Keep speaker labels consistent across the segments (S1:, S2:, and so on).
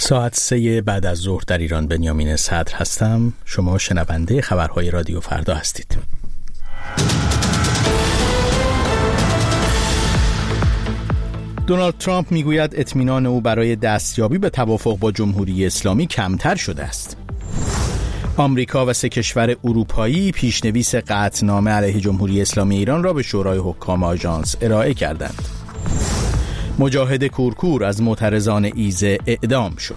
S1: ساعت 3 بعد از ظهر در ایران. بنیامین صدر هستم. شما شنونده خبرهای رادیو فردا هستید. دونالد ترامپ میگوید اطمینان او برای دستیابی به توافق با جمهوری اسلامی کمتر شده است. آمریکا و 3 کشور اروپایی پیشنویس قطعنامه علیه جمهوری اسلامی ایران را به شورای حکام آژانس ارائه کردند. مجاهد کورکور از معترضان ایذه اعدام شد.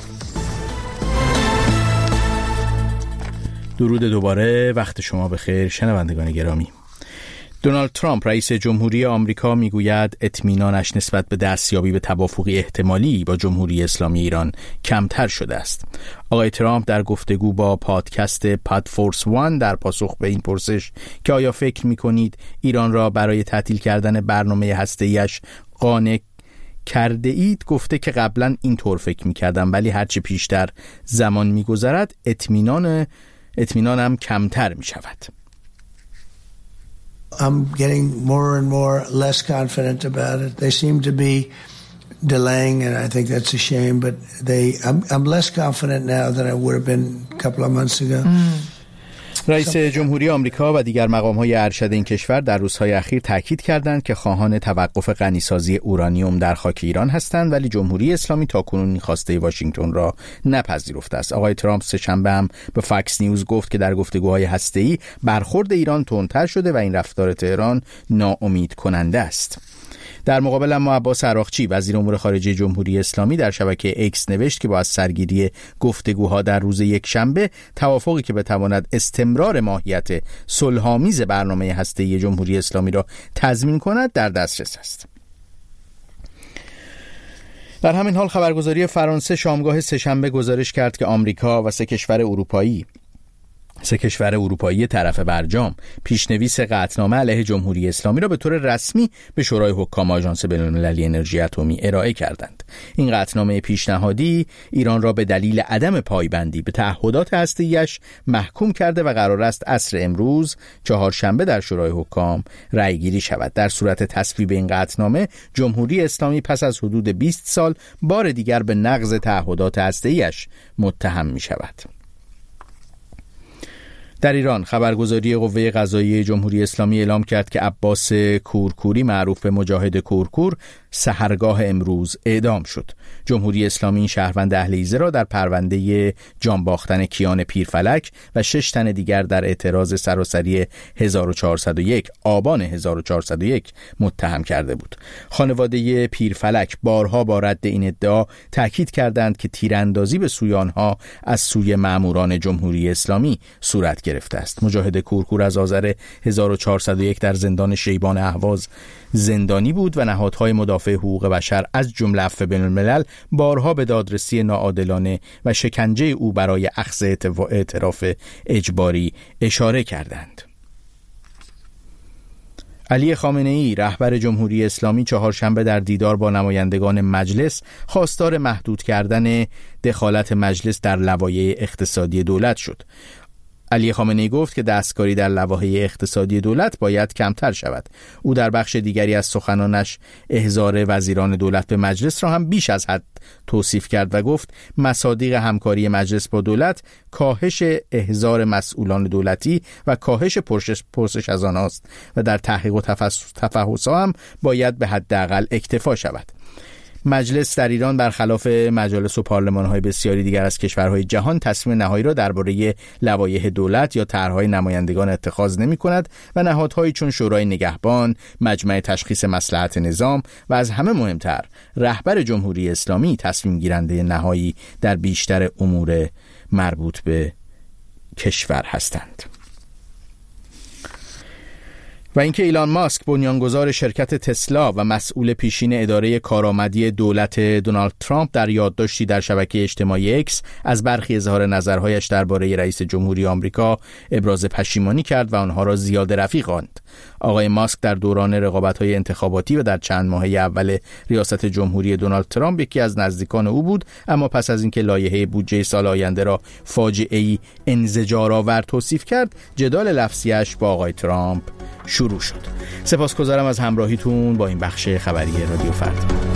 S1: درود دوباره، وقت شما بخیر شنوندگان گرامی. دونالد ترامپ رئیس جمهوری آمریکا میگوید اطمینانش نسبت به دستیابی به توافقی احتمالی با جمهوری اسلامی ایران کمتر شده است. آقای ترامپ در گفتگو با پادکست پادفورس وان در پاسخ به این پرسش که آیا فکر میکنید ایران را برای تعطیل کردن برنامه هسته‌ایش قانع کرده اید گفته که قبلا اینطور فکر میکردم، ولی هرچی پیشتر زمان میگذرد اطمینانم کمتر میشود.
S2: I'm getting more and more less confident about it. They seem to be delaying, and I think that's a shame, but I'm less confident now than I would have been a couple of months ago.
S1: رئیس جمهوری آمریکا و دیگر مقام‌های ارشد این کشور در روزهای اخیر تاکید کردند که خواهان توقف غنیسازی اورانیوم در خاک ایران هستند، ولی جمهوری اسلامی تاکنون این خواسته واشنگتن را نپذیرفته است. آقای ترامپ سه‌شنبه هم به فاکس نیوز گفت که در گفتگوهای هسته‌ای برخورد ایران تندتر شده و این رفتار تهران ناامید کننده است. در مقابل اما عباس عراقچی وزیر امور خارجه جمهوری اسلامی در شبکه اکس نوشت که با از سرگیری گفتگوها در روز یکشنبه توافقی که بتواند استمرار ماهیت صلح‌آمیز برنامه هسته‌ای جمهوری اسلامی را تضمین کند در دسترس است. در همین حال خبرگزاری فرانسه شامگاه سه‌شنبه گزارش کرد که آمریکا و 3 کشور اروپایی طرف برجام پیشنویس قطعنامه علیه جمهوری اسلامی را به طور رسمی به شورای حکام آژانس بین‌المللی انرژی اتمی ارائه کردند. این قطعنامه پیشنهادی ایران را به دلیل عدم پایبندی به تعهدات هسته‌ایش محکوم کرده و قرار است عصر امروز چهارشنبه در شورای حکام رأیگیری شود. در صورت تصویب این قطعنامه جمهوری اسلامی پس از حدود 20 سال بار دیگر به نقض تعهدات هسته‌ایش متهم می شود. در ایران خبرگزاری قوه قضاییه جمهوری اسلامی اعلام کرد که عباس کورکوری معروف به مجاهد کورکور سحرگاه امروز اعدام شد. جمهوری اسلامی این شهروند اهل ایذه را در پرونده جان باختن کیان پیرفلک و 6 تن دیگر در اعتراض سراسری 1401 آبان 1401 متهم کرده بود. خانواده پیرفلک بارها با رد این ادعا تاکید کردند که تیراندازی به سوی آنها از سوی ماموران جمهوری اسلامی صورت گرفته است. مجاهد کورکور از آذر 1401 در زندان شیبان اهواز زندانی بود و نهادهای مدافع حقوق بشر از جمله عفو بین‌الملل بارها به دادرسی ناعادلانه و شکنجه او برای اخذ اعتراف اجباری اشاره کردند. علی خامنه‌ای رهبر جمهوری اسلامی چهارشنبه در دیدار با نمایندگان مجلس خواستار محدود کردن دخالت مجلس در لوایح اقتصادی دولت شد. علی خامنه‌ای گفت که دستکاری در لوایح اقتصادی دولت باید کمتر شود. او در بخش دیگری از سخنانش احضار وزیران دولت به مجلس را هم بیش از حد توصیف کرد و گفت مصادیق همکاری مجلس با دولت کاهش احضار مسئولان دولتی و کاهش پرسش از آنهاست و در تحقیق و تفحص‌ها هم باید به حداقل اکتفا شود. مجلس در ایران برخلاف مجالس و پارلمان‌های بسیاری دیگر از کشورهای جهان تصمیم نهایی را درباره لوایح دولت یا طرح‌های نمایندگان اتخاذ نمی‌کند و نهادهایی چون شورای نگهبان، مجمع تشخیص مصلحت نظام و از همه مهمتر رهبر جمهوری اسلامی تصمیم گیرنده نهایی در بیشتر امور مربوط به کشور هستند. و اینکه ایلان ماسک بنیانگذار شرکت تسلا و مسئول پیشین اداره کارآمدی دولت دونالد ترامپ در یادداشتی در شبکه اجتماعی اکس از برخی اظهار نظرهایش درباره رئیس جمهوری آمریکا ابراز پشیمانی کرد و آنها را زیاده رفیع خواند. آقای ماسک در دوران رقابت‌های انتخاباتی و در چند ماهه اول ریاست جمهوری دونالد ترامپ یکی از نزدیکان او بود، اما پس از اینکه لایحه بودجه سال آینده را فاجعه‌ای انزجارآور توصیف کرد، جدال لفظیش با آقای ترامپ شروع شد. سپاسگزارم از همراهیتون با این بخش خبری رادیو فردا.